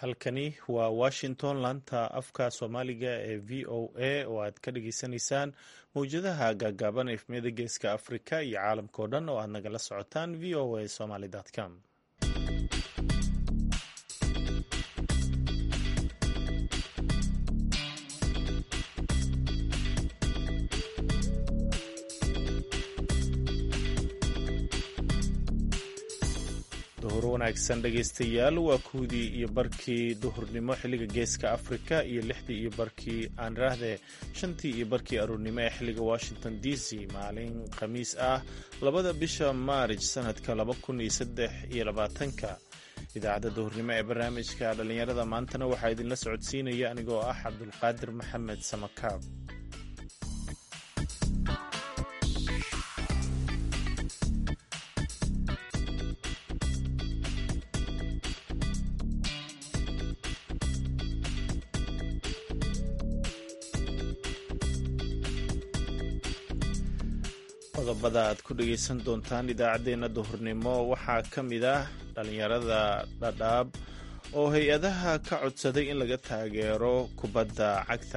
halkani waa washington laanta afka soomaaliga ee v o a oo aad ka dhageysanaysaan mawjadaha gaagaaban efmiyada geeska afrika iyo caalamkao dhan oo aad nagala socotaan v o a somaly.com. duhur wanaagsan dhegaystayaal, waa kuwdii iyo barkii duhurnimo xilliga geeska afrika iyo lixdii iyo barkii aan iraahdee shantii iyo barkii aroornimo ee xilliga washington d c maalin khamiis ah 2 bisha maarij sanadka 2023. idaacadda duhurnimo ee barnaamijka dhallinyarada maantana waxaa idinla socodsiinaya anigoo ah cabdulqaadir maxamed samakaab. qodobada aad ku dhegaysan doontaan idaacaddeenna duhurnimo waxaa ka mid ah dhallinyarada dhadhaab oo hay-adaha ka codsaday in laga taageero kubadda cagta.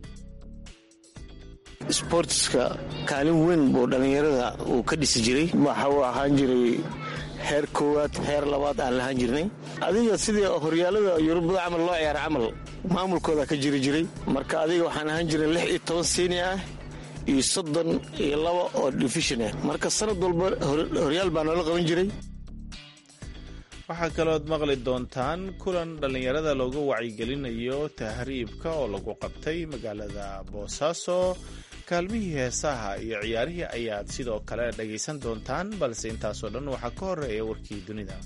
sbortiska kaalin weyn buu dhallinyarada uu ka dhisi jiray. waxa uu ahaan jiray heer koowaad heer labaad aan lahaan jirnay. adiga sidii horyaalada yurubada camal loo ciyaara camal maamulkooda ka jiri jiray. marka adiga waxaan ahaan jiray 16 seni ah iyo 32 oo division ah. marka sanad walba horyaal baa noola qaban jiray. waxaa kalooad maqli doontaan kulan dhallinyarada looga wacyigelinayo tahriibka oo lagu qabtay magaalada boosaaso. kaalmihii heesaha iyo ciyaarihii ayaad sidoo kale dhagaysan doontaan, balse intaasoo dhan waxaa ka horeeya warkii dunida.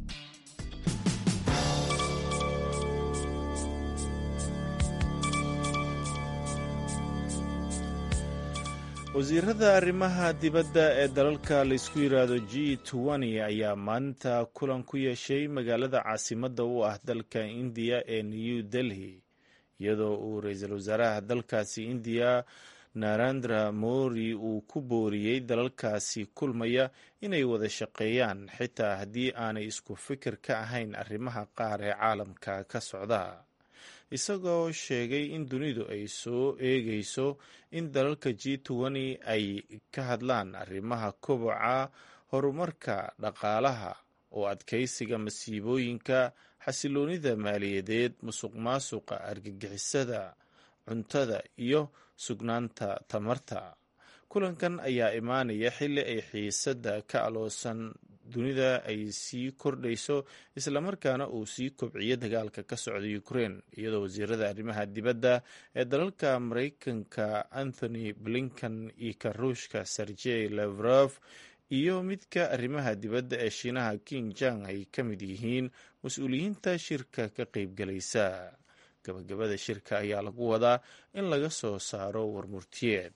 wasiirada arrimaha dibadda ee dalalka laysku yiraahdo G20 ayaa maanta kulan ku yeeshay magaalada caasimadda u ah dalka indiya ee new delhi, iyadoo uu ra-iisul wasaaraha dalkaasi indiya narendra modi uu ku booriyey dalalkaasi kulmaya inay wada shaqeeyaan xitaa haddii aanay isku fikir ka ahayn arrimaha qaar ee caalamka ka socda, isagoo sheegay in dunidu ay soo eegayso in dalalka G20 ay ka hadlaan arrimaha koboca, horumarka dhaqaalaha, oo adkaysiga masiibooyinka, xasiloonida maaliyadeed, musuqmaasuqa, argagixisada, cuntada iyo sugnaanta tamarta. kulankan ayaa imaanaya xilli ay xiisadda ka aloosan dunida ay sii kordhayso, islamarkaana uu sii kobciyo dagaalka ka socda Ukraine, iyadoo wasiirada arrimaha dibadda ee dalalka Maraykanka Anthony Blinken iyo ka Ruushka Sergey Lavrov iyo midka arrimaha dibadda ee Shiinaha Qin Gang ay ka mid yihiin mas-uuliyiinta shirka ka qaybgalaysa. gabagabada shirka ayaa lagu wadaa in laga soo saaro warmurtiyeed.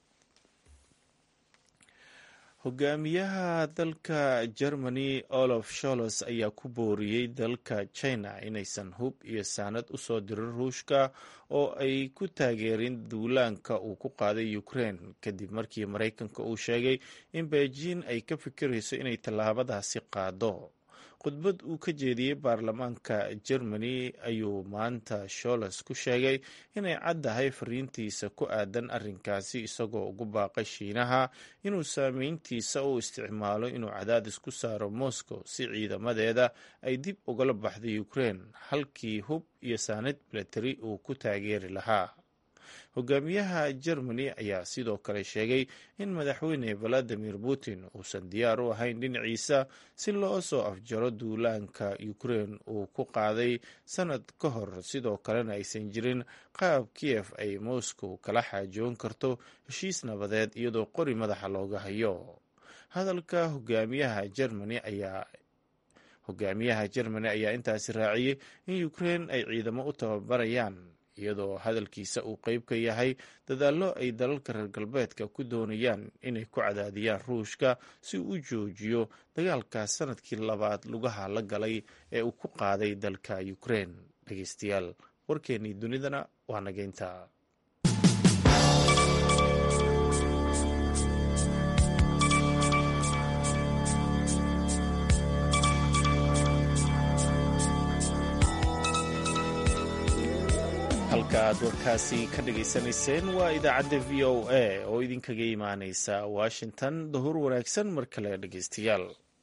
hogaamiyaha dalka Germany Olaf Scholz ayaa ku booriyey dalka China inaysan hub iyo saanad u soo dirin Ruushka oo ay ku taageerin duulaanka uu ku qaaday Ukraine, kadib markii Maraykanka uu sheegay in Beijing ay ka fikirayso inay tallaabadaasi qaado. khudbad uu ka jeediyey baarlamaanka Germany ayuu maanta Scholz ku sheegay inay caddahay fariintiisa ku aadan arrinkaasi, isagoo ugu baaqay Shiinaha inuu saameyntiisa u isticmaalo inuu cadaadis ku saaro Moscow si ciidamadeeda ay dib ugala baxdo Ukraine, halkii hub iyo saanad milatari uu ku taageeri lahaa. hogaamiyaha Germany ayaa sidoo kale sheegay in madaxweyne Vladimir Putin uusan diyaar u ahayn dhinaciisa si loo soo afjaro duulaanka Ukraine uu ku qaaday sanad ka hor, sidoo kalena aysan jirin qaab Kiev ay Moscow kala xaajoon karto heshiis nabadeed iyadoo qori madaxa looga hayo. hadalka hogaamiyaha Germany ayaa intaasi raaciyey in Ukraine ay ciidamo u tababarayaan, iyadoo hadalkiisa uu qayb ka yahay dadaallo ay dalalka reer galbeedka ku doonayaan inay ku cadaadiyaan Ruushka si uu u joojiyo dagaalka sanadkii labaad lugaha la galay ee uu ku qaaday dalka Ukraine. dhegaystayaal, warkeennii dunidana waa nageynta. halka aad warkaasi ka dhagaysanayseen waa idaacadda v o a oo idinkaga imaaneysa washington. duhur wanaagsan mar kale dhegaystayaal.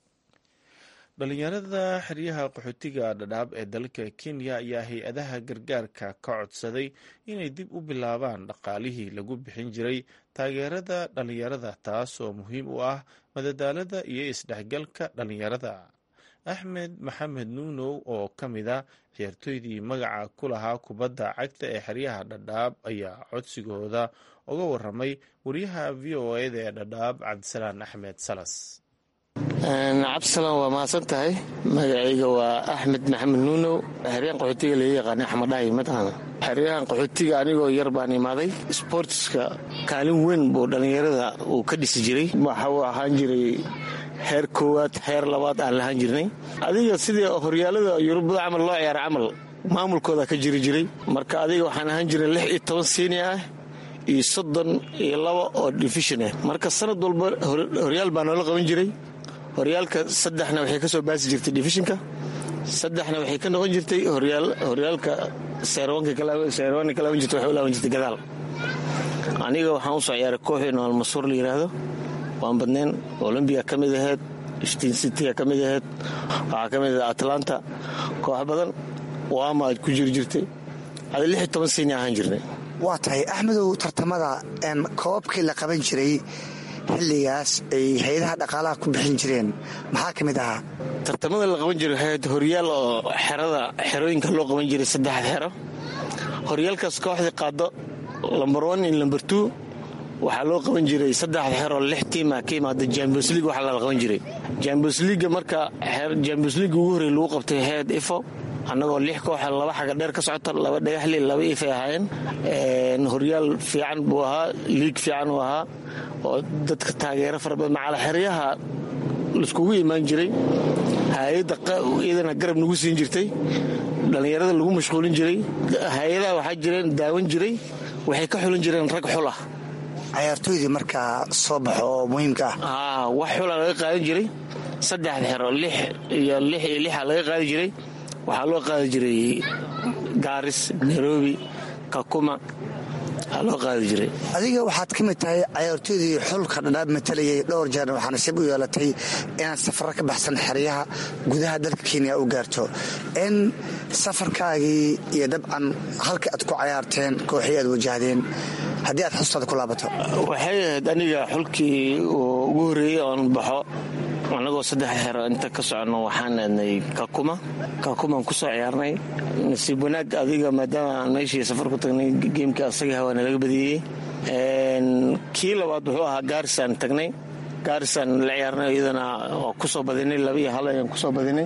dhalinyarada xeryaha qaxootiga dhadhaab ee dalka kenya ayaa hay-adaha gargaarka ka codsaday inay dib u bilaabaan dhaqaalihii lagu bixin jiray taageerada dhalinyarada, taas oo muhiim u ah madadaalada iyo isdhexgalka dhalinyarada. axmed maxamed nuunow oo ka mid a ciyaartooydii magaca ku lahaa kubadda cagta ee xeryaha dhadhaab ayaa codsigooda uga waramay wariyaha v o eda ee dhadhaab cabdisalaan axmed salas. cabdisalaan waa mahadsan tahay. magacayga waa axmed maxamed nuunow. xeryahan qaxootiga laga yaqaana xamadhahay mataqaana. xeryahan qaxootiga anigoo yar baan imaaday. sboortiska kaalin weyn buu dhallinyarada uu ka dhisi jiray. waxa uu ahaan jiray heer koowaad heer labaad aan lahaan jirnay. adiga sidii horyaalada yurubada camal loo ciyaara camal maamulkooda ka jiri jiray. marka adiga waxaan ahaan jiray 16 senior ah iyo 32 oo division ah. marka sanad walba horyaal baa noola qaban jiray. horyaalka 3na waxay ka soo baasi jirtay divisionka, 3na waxay ka noqon jirtay horyaalka seerwanka kalaaban jirtay, waxay u laaban jirtay gadaal. aniga waxaan u soo ciyaaray kooxii nool masuur la yidhaahdo. waan badneen. olombiga ka mid ahayd, stin cityga ka mid ahayd, waxaa ka mid ah atlanta. koox badan waama ku jiri jirtay. 16 senior ahaan jirnay. waa tahay axmedow, tartamada koobabkii la qaban jiray xilligaas ay hay-adaha dhaqaalaha ku bixin jireen maxaa ka mid ahaa? tartamada la qaban jiray waxay horyaal oo xerooyinka loo qaban jiray 3 xero. horyaalkaas kooxdii qaado lamber 1 iyo lamber 2 waxaa loo qaban jiray 3 xero 6 tiima ka imaada Champions League. waxaa la qaban jiray Champions League. marka Champions League ugu horreeyay lagu qabtay head ifo annagoo 6 koox 2 xaga dheer ka socota, 2 dhagaxli 2 ifay ahaayeen. horyaal fiican buu ahaa, liig fiican uu ahaa oo dadka taageero fara badan macala xeryaha laiskugu imaan jiray. hay-adda iyadana garab nagu siin jirtay, dhallinyarada lagu mashquulin jiray. hay-adaha waxaa jireen daawan jiray, waxay ka xulan jireen rag xul ah. cayaartooydii markaa soo baxo oo muhiimka ah wax xula laga qaadan jiray. 3 xero 6 iyo 6 laga qaadi jiray. waxaa loo qaadi jiray gaaris, nairobi, kakuma loo qaadi jiray. adiga waxaad ka mid tahay cayaartooydii xulka dhadhaab matalayay dhowr jeer. waxaa nasiib u yeelatay inaad safaro ka baxsan xeryaha gudaha dalka kenya u gaarto. in safarkaagii iyo dabcan halka aad ku cayaarteen kooxii aad wajahdeen haddii aad xustaada ku laabato? waxay ahayd aniga xulkii ugu horreeyey oon baxo annagoo 3 xero inta ka soconno. waxaan aadnay kakumaan ku soo ciyaarnay. nasiib wanaag adiga maadaama aan meeshii safar ku tagnay geemkii asagii hawaana laga badiyey. kii labaad wuxuu ahaa gaarisaan tagnay. gaarisaan la ciyaarnay iyadana oo ku soo badinay 2-1 ayaan ku soo badinay.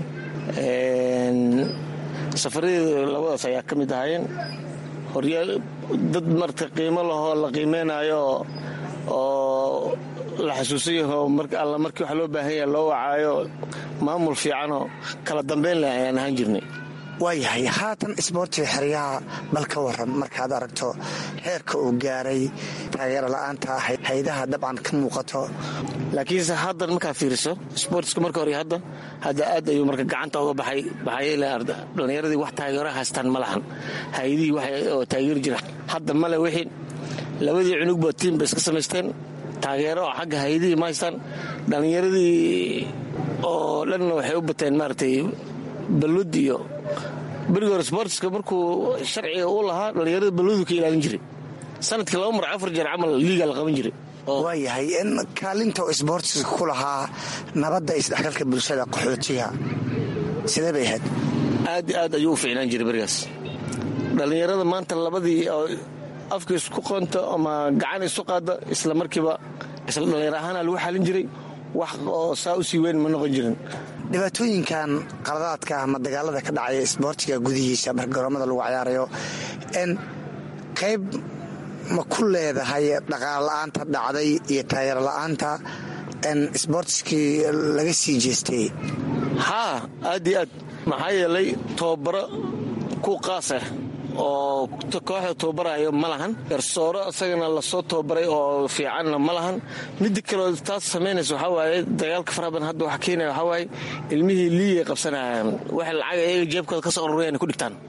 safaradii labadaas ayaa ka mid ahaayeen. horyaal dad marka qiimo lahoo la qiimeynayo oo la xasuusayaho alla markii wax loo baahan yaha loo wacaayo maamul fiicanoo kala dambeyn leh ayaan ahaan jirnay. waayahay haatan isboortiga xeryaha bal ka waran markaad aragto heerka uu gaaray, taageero la'aanta hay-adaha dabcan ka muuqato. laakiinse haddan markaad fiiriso isboortiska marka hore hadda aad ayuu marka gacanta uga baxay. maxaa yeele dhallinyaradii wax taageero haystaan ma lahan. hay-adihii oo taageeri jira hadda male. wixii labadii cunugba tiim bay iska samaysteen. taageero oo xagga hay-adihii ma haystaan. dhallinyaradii oo dhanna waxay u bateen maaragtay balud iyo beriga hore sboortiska markuu sharciga u lahaa dhallinyarada balludu ka ilaalin jiray. sanadkii 2 mar 4 jeer camal liiga la qaban jiray. waayahay in kaalinta isboortiska ku lahaa nabadda isdhexgalka bulshada qaxootiga sidee bay ahayd? aad ayuu u fiicnaan jiray berigaas. dhallinyarada maanta labadii oo afka isku qoonta ama gacan isu qaada isla markiiba isla dhallinyar ahaana lagu xalin jiray. wax oo saa u sii weyn ma noqon jirin. dhibaatooyinkan qaladaadka ama dagaalada ka dhacaya isboortiga gudihiisa marka garoomada lagu cayaarayo qayb ma ku leedahay dhaqaale la'aanta dhacday iyo taageero la'aanta isboortiskii laga sii jeestay? haa, aad iyo aad. maxaa yeelay tababaro ku qaas ah oo kooxda tababarayo ma lahan. garsooro isagana lasoo tababaray oo fiicanna ma lahan. midda kaleo taas samaynaysa waxaa waaye dagaalka faraha badan hadda waxa keenaya waxaa waaye ilmihii liigay qabsanayaan. wax lacag ayaga jeebkooda ka soo ururayaan ku dhigtaan.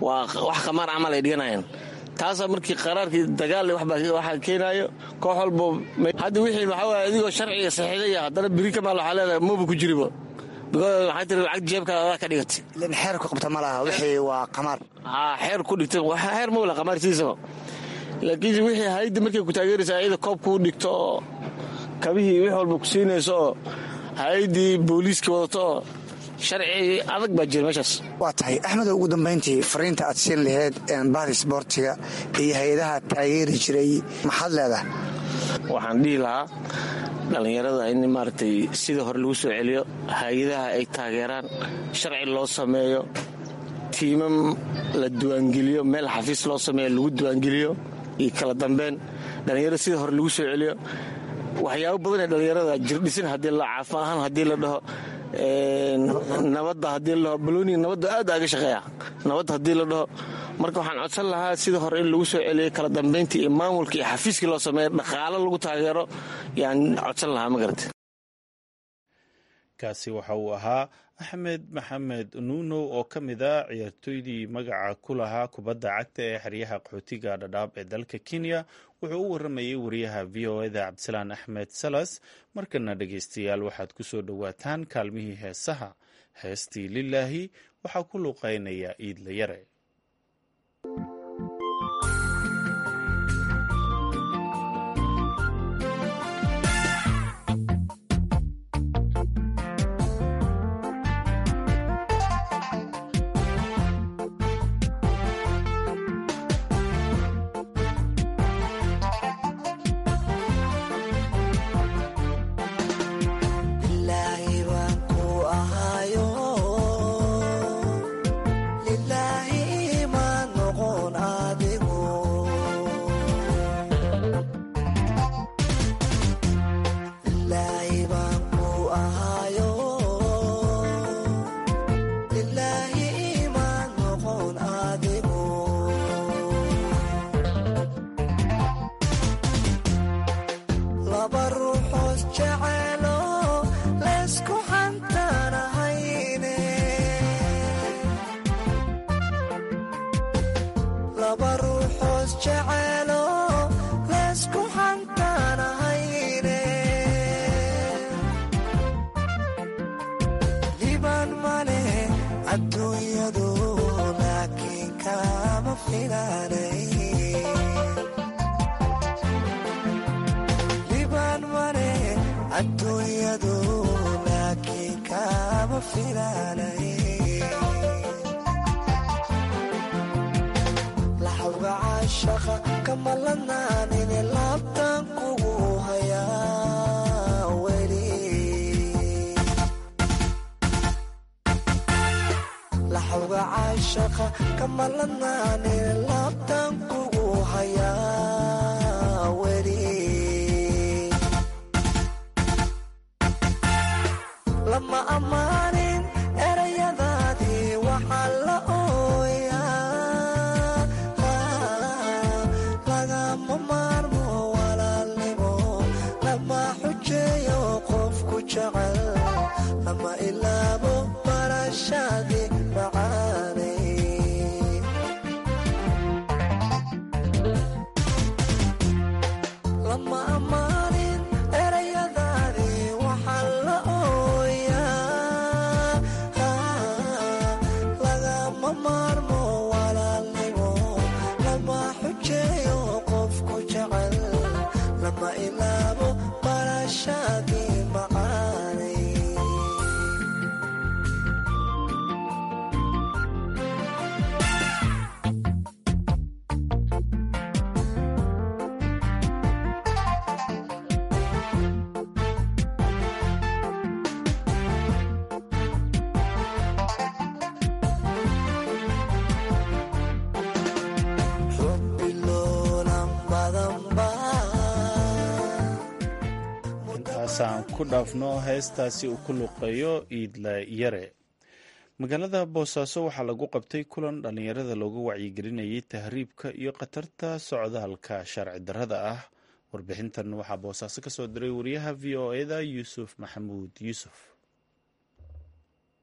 waa wax qamaar camal ay dhiganayaan. taasaa markii qaraarkii dagaal waxaa keenaayo koox walbo hadda wixii waxaa waay adigoo sharciga saxiixaya haddana biri kamaal waxaa leedahay maba ku jiriba waxay tiri lacag jeebkaada adaa ka dhigatay ilan xeer ku qabta ma laha wixii waa qamaar xeer ku dhigtay xeer ma wala qamaar siisaba laakiin wixii hay'adda markay ku taageeraysa ayada koob kuu dhigto oo kabihii wix walba ku siinayso oo hay'addii booliiska wadato oo sharci adag baa jira meeshaas. waa tahay axmedow, ugu dambayntii fariinta aad siin laheyd bahda isboortiga iyo hay-adaha taageeri jiray maxaad leedahay? waxaan dhihi lahaa dhallinyarada in maaragtay sida hore lagu soo celiyo, hay-adaha ay taageeraan, sharci loo sameeyo, tiimam la diiwaangeliyo, meel xafiis loo sameeyo lagu diiwaangeliyo iyo kala dambeyn dhallinyarada sida hore lagu soo celiyo. waxyaabo badan ee dhallinyarada jirdhisin haddii la caafa ahaan haddii la dhaho nabadda haddii la dhaho balooniga nabadda aad aaga shaqeeya nabadda haddii la dhaho. marka waxaan codsan lahaa sida hore in lagu soo celiyay kala dambeyntii iyo maamulka iyo xafiiskii loo sameeyo dhaqaalo lagu taageero yaan codsan lahaa ma garata. kaasi waxa uu ahaa axmed maxamed nuuno oo ka mid a ciyaartooydii magaca ku lahaa kubadda cagta ee xeryaha qaxootiga dhadhaab ee dalka Kenya. wuxuu u waramayay wariyaha VOA-da Cabdisalaan Axmed Salas. markana dhegaystayaal waxaad ku soo dhowaataan kaalmihii heesaha. heestii lilaahi waxaa ku luuqeynaya Iidla Yare. aan ku dhaafno heestaasi uu ku luqeeyo Iidla Yare. magaalada Boosaaso waxaa lagu qabtay kulan dhalinyarada looga wacyigelinayay tahriibka iyo khatarta socdaalka sharci darrada ah. warbixintan waxaa Boosaaso ka soo diray wariyaha VOA-da Yuusuf Maxamuud Yuusuf.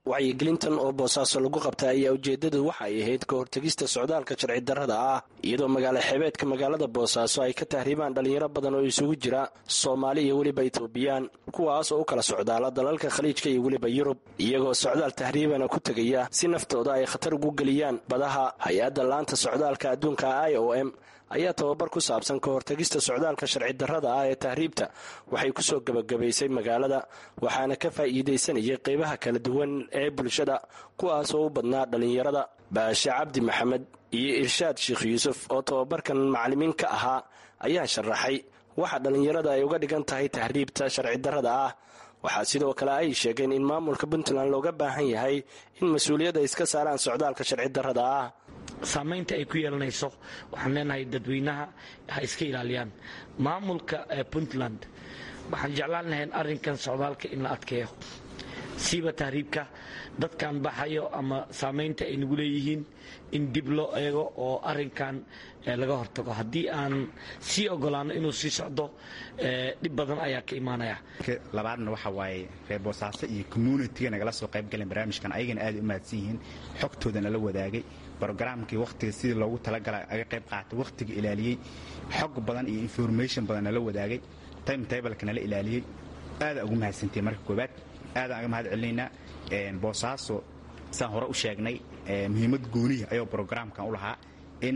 wacyigelintan oo boosaaso lagu qabtay ayaa ujeedadu waxa ay ahayd ka hortegista socdaalka sharci darrada ah iyadoo magaalo xeebeedka magaalada boosaaso ay ka tahriibaan dhalinyaro badan oo isugu jira Soomaali iyo weliba Itoobiyaan kuwaas oo u kala socdaala dalalka khaliijka iyo weliba Yurub iyagoo socdaal tahriibana ku tagaya si naftooda ay khatar ugu geliyaan badaha hay-adda laanta socdaalka adduunka IOM ayaa tababar ku saabsan ka hortagista socdaalka sharci darrada ah ee tahriibta waxay ku soo gabagabaysay magaalada waxaana ka faa'iideysanayay qaybaha kala duwan ee bulshada kuwaas oo u badnaa dhalinyarada Baashe Cabdi Maxamed iyo Irshaad Sheekh Yuusuf oo tababarkan macallimiin ka ahaa ayaa sharaxay waxa dhalinyarada ay uga dhigan tahay tahriibta sharci darrada ah waxaa sidoo kale ay sheegeen in maamulka Puntland looga baahan yahay in mas'uuliyadda iska saaraan socdaalka sharci darrada ah saamaynta ay ku yeelanayso waxaan leenahay dadweynaha ha iska ilaaliyaan maamulka Puntland waxaan jeclaan lahayn arrinkan socdaalka in la adkeeyo siiba tahriibka dadkan baxayo ama saamaynta ay nagu leeyihiin in dib loo eego oo arrinkan laga hortago haddii aan sii ogolaano inuu sii socdo dhib badan ayaa ka imaanaya labaadna waxa waaye reer Boosaaso iyo community-ga nagala soo qayb galeen barnaamijkan ayagana aad u mahadsan yihiin xogtoodana la wadaagay barnaamijkii waqtiga sidii loogu talagalay aga qayb qaatay waqtiga ilaaliyay xog badan iyo information badan la wadaagay timetable-kana la ilaaliyay aad ugu mahadsantiin marka koobaad aad aan mahad celinaa Boosaaso saan hore u sheegnay muhiimad gooniya ayuu barnaamijkan u lahaa in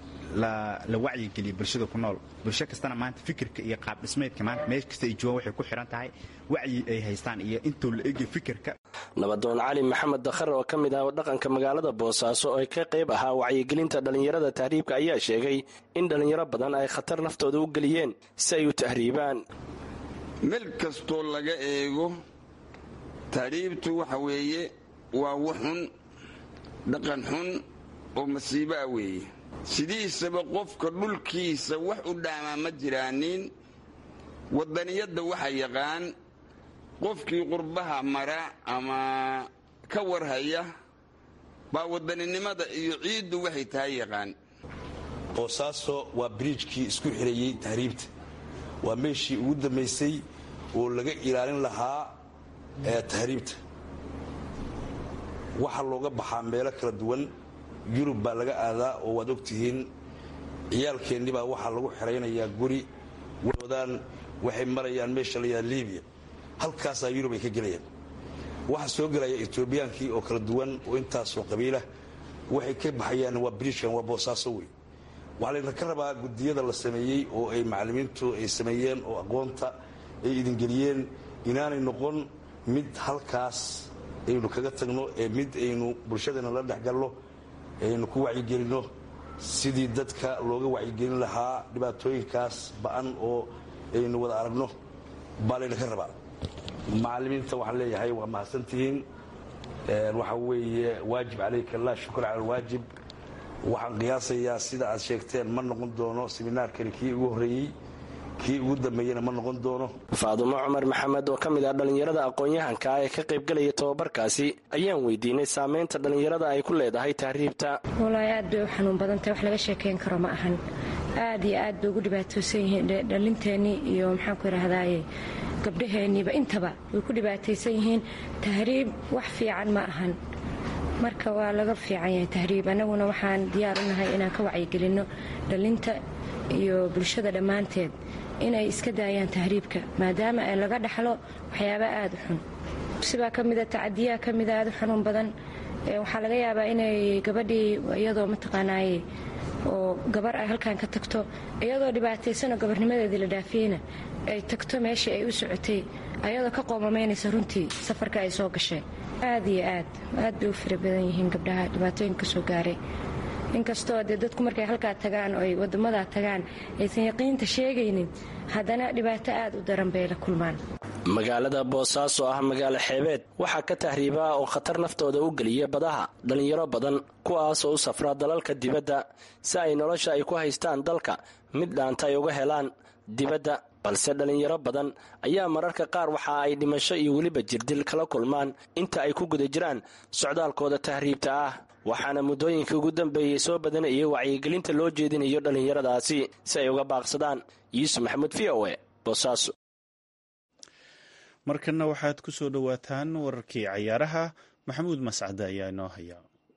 la wacyigeliyo bulshada ku nool bulsho kastana maanta fikirka iyo qaab dhismeedka maanta meel kasta ay joogaan waxay ku xiran tahay wacyi ay haystaan iyo intuu la eegay fikirka nabadoon cali maxamed dakhar oo ka mid ah dhaqanka magaalada Boosaaso oo ka qayb ahaa wacyigelinta dhalinyarada tahriibka ayaa sheegay in dhalinyaro badan ay khatar naftooda u galiyeen si ay u tahriibaan meel kastoo laga eego tahriibtu waxa weeye waa wuxun dhaqan xun oo masiibo ah weeye sidiisaba qofka dhulkiisa wax u dhaamaa ma jiraanin wadaniyadda waxa yaqaan qofkii qurbaha mara ama ka warhaya baa wadaninimada iyo ciiddu waxay tahay yaqaan Boosaaso waa bridge-kii isku xirayay tahriibta waa meeshii ugu dambeysay oo laga ilaalin lahaa tahriibta waxa looga baxaa meelo kala duwan Yurub baa laga aadaa oo waad ogtihiin ciyaalkeennii baa waxaa lagu xiraynayaa guri wadaan waxay marayaan meesha la yidhaahdo Liibiya halkaasaa Yurub ay ka gelayaan waxa soo gelaya Etoobiyaankii oo kala duwan oo intaasoo qabiila waxay ka baxayaan waa bridge-kan waa Boosaaso wey waxaa la ka rabaa gudiyada la sameeyey oo ay macallimiintu ay sameeyeen oo aqoonta ay idin geliyeen inaanay noqon mid halkaas aynu kaga tagno ee mid aynu bulshadana la dhexgalno aynu ku wacyigelino sidii dadka looga wacyigelin lahaa dhibaatooyinkaas ba'an oo aynu wada aragno baa layna ka rabaa macallimiinta waxaan leeyahay waa mahadsantihiin waxa weeye waajib calayka laa shukra cala alwaajib waxaan qiyaasayaa sida aad sheegteen ma noqon doono seminaarkani kii ugu horreeyey kii ugu dambeeyana ma noqon doono Faadumo Cumar Maxamed oo ka mid ah dhalinyarada aqoon-yahanka ah ee ka qayb galaya tababarkaasi ayaan weydiinay saameynta dhalinyarada ay ku leedahay tahriibta walaal aad bay u xanuun badan tahay wax laga sheekeyn karo ma ahan aad iyo aad bay ugu dhibaataysan yihiin dhalinteeni iyo maxaan ku yiraahdaa gabdhaheeniba intaba way ku dhibaataysan yihiin tahriib wax fiican ma ahan marka waa laga fiican yahay tahriib anaguna waxaan diyaar u nahay inaan ka wacyigelinno dhalinta iyo bulshada dhammaanteed inay iska daayaan tahriibka maadaama ay laga dhaxlo waxyaaba aad u xun sibaa ka mida tacadiyaa ka mida aad u xanuun badan waxaa laga yaabaa inay gabadhii iyadoo mataqaanaaye oo gabar ay halkan ka tagto iyadoo dhibaataysanoo gabarnimadeedii la dhaafiyeyna ay tagto meeshii ay u socotay ayadoo ka qoomamaynaysa runtii safarka ay soo gashay aad iyo aad bay u fara badan yihiin gabdhaha dhibaatooyinka soo gaaray inkastoo dee dadku markay halkaa tagaan oo ay wadamadaa tagaan aysan yaqiinta sheegaynin haddana dhibaato aad u daran bay la kulmaan magaalada Boosaaso ah magaalo xeebeed waxaa ka tahriibaa oo khatar naftooda u geliya badaha dhalinyaro badan kuwaas oo u safra dalalka dibadda si ay nolosha ay ku haystaan dalka mid dhaanta ay uga helaan dibadda balse dhalinyaro badan ayaa mararka qaar waxa ay dhimasho iyo weliba jirdil kala kulmaan inta ay ku guda jiraan socdaalkooda tahriibta ah waxaana muddooyinka ugu dambeeyey soo badanayay wacyigelinta loo jeedinayo dhalinyaradaasi si ay uga baaqsadaan yuusuf maxamuud VOA Boosaaso markanna waxaad ku soo dhowaataan wararkii cayaaraha. maxamuud mascade ayaa inoo haya.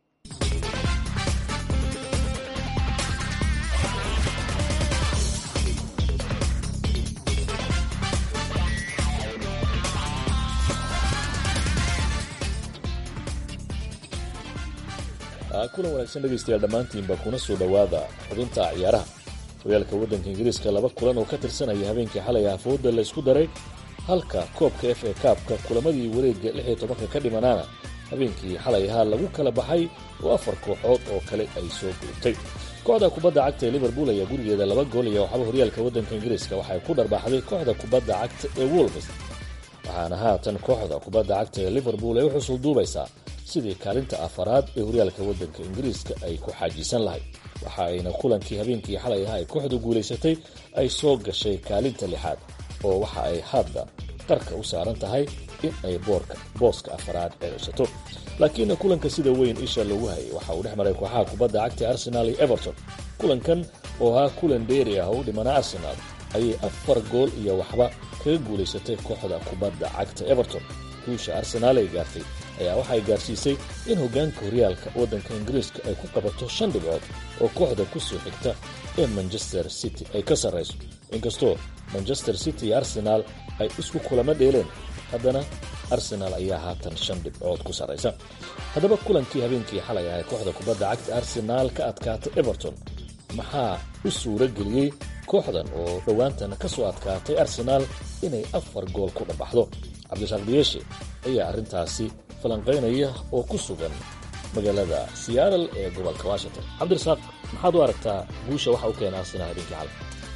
kulan wanaagsan dhegaystayaal dhammaantiinba kuna soo dhowaada xubinta ciyaaraha. horyaalka waddanka ingiriiska 2 kulan oo ka tirsanaya habeenkii xalay afooda la isku daray, halka koobka FA Cup-ka kulamadii wareegga 16 ka dhimanaana habeenkii xalay ahaa lagu kala baxay oo 4 kooxood oo kale ay soo gudubtay. kooxda kubadda cagta ee Liverpool ayaa gurigeeda 2 gool iyo waxba horyaalka waddanka ingiriiska waxay ku dharbaaxday kooxda kubadda cagta ee Wolves, waxaana haatan kooxda kubadda cagta ee Liverpool ay u xusul duubaysaa sidii kaalinta afaraad ee horyaalka waddanka ingiriiska ay ku xaajisan lahayd. waxa ayna kulankii habeenkii xalay ahaa ay kooxdu guulaysatay ay soo gashay kaalinta 6aad, oo waxa ay hadda qarka u saaran tahay in ay booska afaraad ceysato. laakiin kulanka sida weyn isha lagu hayay waxa uu dhex maray kooxaha kubadda cagta Arsenal iyo Everton. kulankan oo ahaa kulan dheeri ah oo u dhimana Arsenal ayay 4 gool iyo waxba kaga guulaysatay kooxda kubadda cagta Everton. guusha Arsenal ay gaartay ayaa waxay gaarsiisay in hoggaanka horyaalka waddanka ingiriiska ay ku qabato 5 dhibcood oo kooxda ku soo xigta ee Manchester City ay ka sarreyso. inkastoo Manchester City iyo Arsenal ay isku kulamo dheeleen, haddana Arsenal ayaa haatan 5 dhibcood ku sarreysa. haddaba kulankii habeenkii xalay ahaa kooxda kubadda cagta Arsenal ka adkaatay Everton maxaa u suura geliyey kooxdan oo dhowaantana ka soo adkaatay Arsenal inay 4 gool ku dhabaxdo? cabdirasaaq diyeeshe ayaa arrintaasi falanqaynaya oo ku sugan magaalada Seattle ee gobolka Washington. cabdirasaaq, maxaad u aragtaa guusha waxa uu keenay Arsenal habeenkii xalay?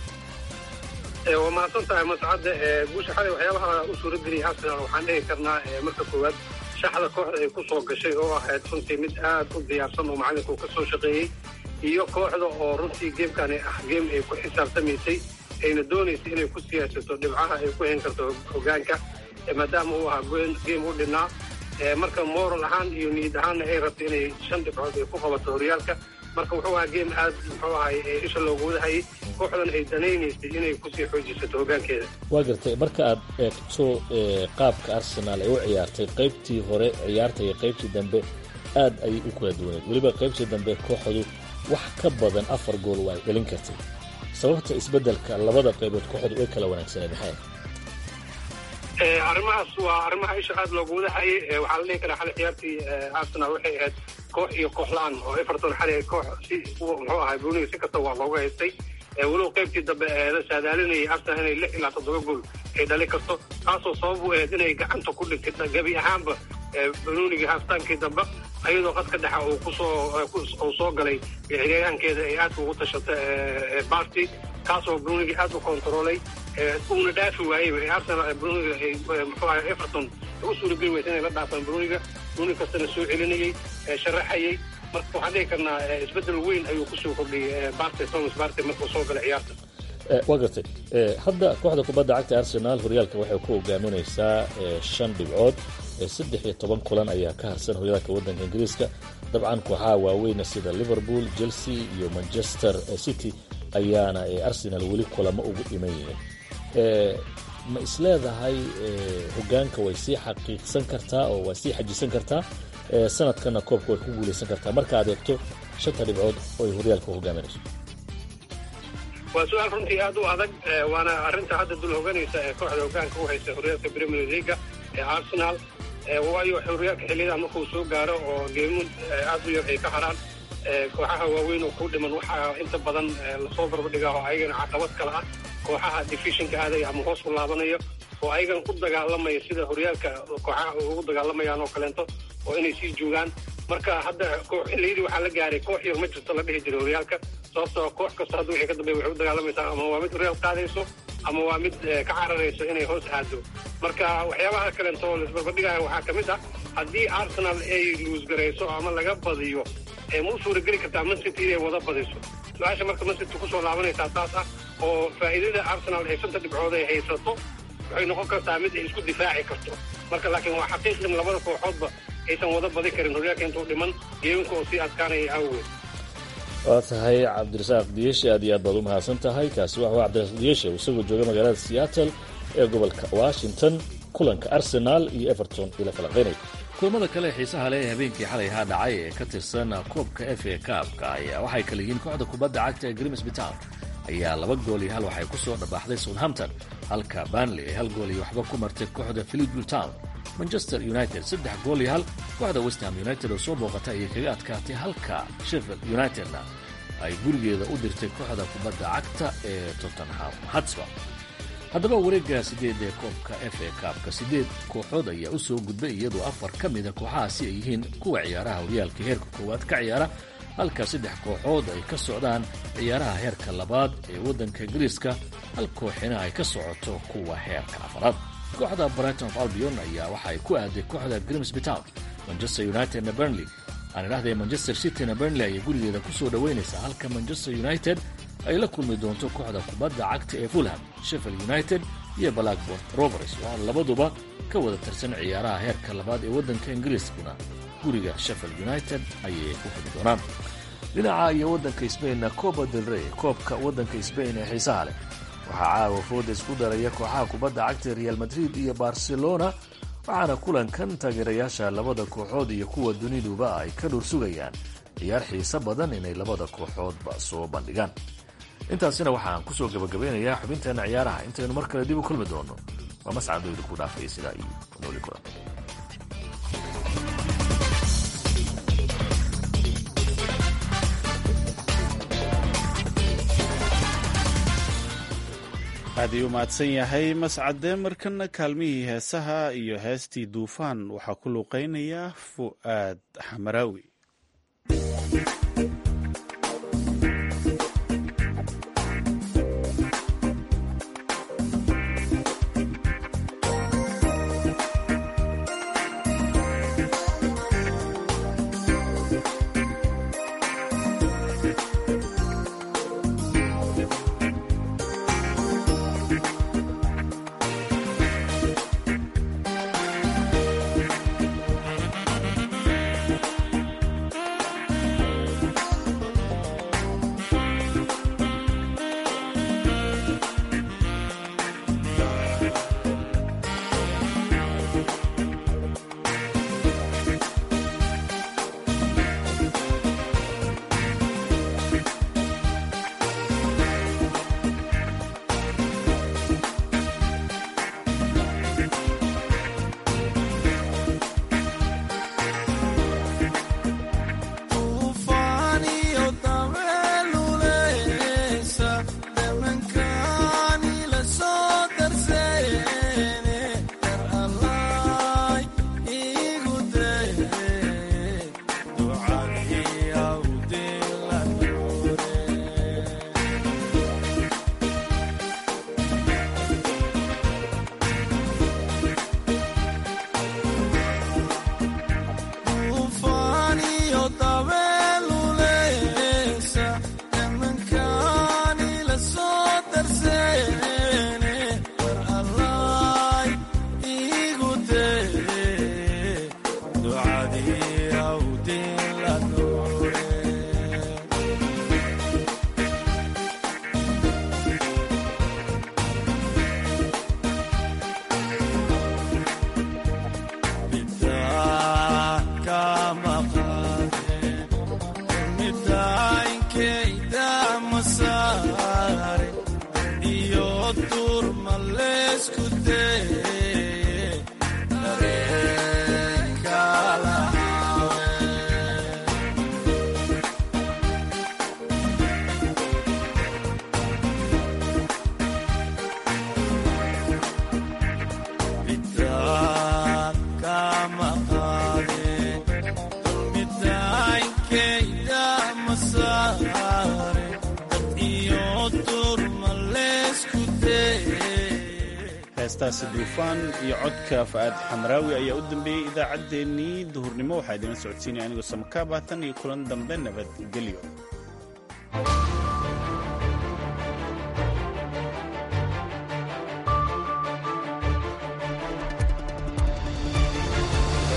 waa mahadsantahay mascade. guusha xalay waxyaabaha u suura geliyay Arsenal waxaan dhihi karnaa marka koowaad shaxda kooxda ay ku soo gashay oo ahayd runtii mid aad u diyaarsan oo macalinku ka soo shaqeeyey, iyo kooxda oo runtii geemkani ah geem ay ku xisaabtamaysay ayna doonaysay inay ku siyaasato dhibcaha ay ku hen karto hoggaanka, maadaama uu ahaa geem u dhinnaa. marka moral ahaan iyo niyad ahaanna ay rabtay inay 5 dhibcood ay ku qabato horyaalka. marka wuxuu ahaa geem aad isha loogu wadahayay, kooxdan ay danaynaysay inay kusii xoojisato hoggaankeeda. waa gartay, marka aad eegto qaabka Arsenal ay u ciyaartay qaybtii hore ciyaarta iyo qaybtii dambe aad ayay u kala duwaneed. weliba qaybtii dambe kooxdu wax ka badan 4 gool waa ay dhalin kartay. sababta isbeddelka labada qaybood kooxdu ay kala wanaagsaneen maxay? arrimahaas waa arrimaha isha aad loogu wadahayay. waxaa la dhihi karaa xalay ciyaartii Arsenal waxay ahayd koox iyo koox la-aan, oo Everton xalay koox muxuu ahay Bruniga si kasta waa looga haystay. walow qaybtii dambe la saadaalinayay Arsenal inay 6 ilaa 7 gool ay dhali karto, taasoo sabab u ahayd inay gacanta ku dhigtay gabi ahaanba Bruniga haastaankii dambe, ayadoo qadka dhexa uu soo galay ciyaaryahankeeda ay aad ugu tashatay Partey, kaasoo Bruniga aad u kontroolay uuna dhaafi waayey. Arsenal Bruniga muxuu ahay Everton u suurageli weysa inay la dhaafaan Bruniga kastana soo celinayay, sharaxayay. marka waxaan dhihi karnaa isbeddel weyn ayuu kusoo kordhiyey Thomas Partey markuu soo galay ciyaarta. waa gartay, hadda kooxda kubadda cagta Arsenal horyaalka waxay ku hogaaminaysaa 5 dhibcood. 13 kulan ayaa ka harsan horyaalka waddanka ingiriiska. dabcan kooxaha waaweyna sida Liverpool, Chelsea iyo Manchester City ayaana Arsenal weli kulamo ugu dhiman yihiin. ma isleedahay hoggaanka way sii xaqiiqsan kartaa oo way sii xajisan kartaa sanadkana koobka way ku guulaysan kartaa marka aad eegto 5 dhibcood oo ay horyaalka hogaaminayso? waa su-aal runtii aad u adag, waana arrinta hadda dul hoganaysa ee kooxda hoggaanka u haysa horyaalka Premier League ee Arsenal. waayo horyaalka xilliyadan markuu soo gaaro oo geemo aad u yar ay ka haraan, kooxaha waaweyn oo ku dhiman waxaa inta badan lasoo barbardhigaa oo ayagana caqabad kale ah kooxaha divisionka aadaya ama hoos u laabanayo, oo ayagana ku dagaalamaya sida horyaalka kooxaha ugu dagaalamayaan oo kaleento, oo inay sii joogaan. marka hadda xilliyadii waxaa la gaaray koox yar ma jirto la dhihi jiray horyaalka, sababtoo koox kasta hadda wixii ka dambeeya waxay u dagaalamaysaa ama waa mid horyaal qaadayso ama waa mid ka cararayso inay hoos aado. marka waxyaabaha kaleento oo laisbarbardhigaya waxaa ka mid ah haddii Arsenal ay luusgarayso ama laga badiyo, ma u suurageli kartaa Man City inay wada badiso. su-aasha marka Man City kusoo laabanaysaa taas ah, oo faa'iidada Arsenal ay 5 dhibcood ay haysato waxay noqon kartaa mid ay isku difaaci karto. marka laakiin waa xaqiiqin labada kooxoodba aysan wada badi karin horyaalka intuu dhiman geeminka oo sii adkaanaya awgeed. waa tahay cabdirasaaq diyeeshe, aad iyo aad baad u mahadsan tahay. kaasi waxuu cabdirasaaq diyeeshe isagoo jooga magaalada Seattle ee gobolka Washington kulanka arsenaal iyo everton ila falanqaynaya. kulamada kale ee xiisaha leh ee habeenkii xalay ahaa dhacay ee ka tirsan koobka FA Cup-ka ayaa waxay kala yihiin kooxda kubadda cagta ee Grimsby Town ayaa 2-1 waxay ku soo dhabaxday Southampton, halka Burnley ay 1-1 waxba ku martay kooxda Fleetwood Town. Manchester United 3-1 kooxda West Ham United oo soo booqatay ayay kaga adkaatay, halka Sheffield Unitedna ay gurigeeda u dirtay kooxda kubadda cagta ee Tottenham Hotspur. haddaba wareegga 8 ee koobka FA Cup-ka 8 kooxood ayaa u soo gudbay, iyadoo 4 ka mida kooxahaasi ay yihiin kuwa ciyaaraha horyaalka heerka koowaad ka ciyaara, halka 3 kooxood ay ka socdaan ciyaaraha heerka labaad ee waddanka Ingiriiska, hal kooxina ay ka socoto kuwa heerka afraad. kooxda Brighton of Albion ayaa waxa ay ku aaday kooxda Grimsby Town. Manchester United na Burnley aan idhaahday Manchester City na Burnley ayay gurigeeda ku soo dhaweynaysaa, halka Manchester United ay la kulmi doonto kooxda kubadda cagta ee Fulham. Sheffield United iyo Blackburn Rovers oo labaduba ka wada tirsan ciyaaraha heerka labaad ee waddanka Ingiriiskuna guriga Sheffield United ayay ku fadhi doonaan. dhinaca iyo waddanka Spain, Copa del Rey, koobka waddanka Spain ee xiisaha leh, waxaa caawa fooda isku daraya kooxaha kubadda cagta Real Madrid iyo Barcelona, waxaana kulankan taageerayaasha labada kooxood iyo kuwa duniduba ay ka dhur sugayaan ciyaar xiiso badan inay labada kooxoodba soo bandhigaan. intaasina waxaan ku soo gabagabeynayaa xubinteena ciyaaraha. intaynu mar kale dib u kulmi doono, waa mascadooyda ku dhaafaya sidaa iyo nooli kulan. aad ii u mahadsan yahay mascade. markana kaalmihii heesaha iyo heestii duufaan waxaa ku luuqeynaya Fu'aad Xamaraawi. heestaasi duufaan iyo codka Fu'aad Xamaraawi ayaa u dambeeyey idaacaddeenii duhurnimo. waxaa idinla socodsiinaya anigoo Samakaaba. tan iyo kulan dambe, nabadgelyo.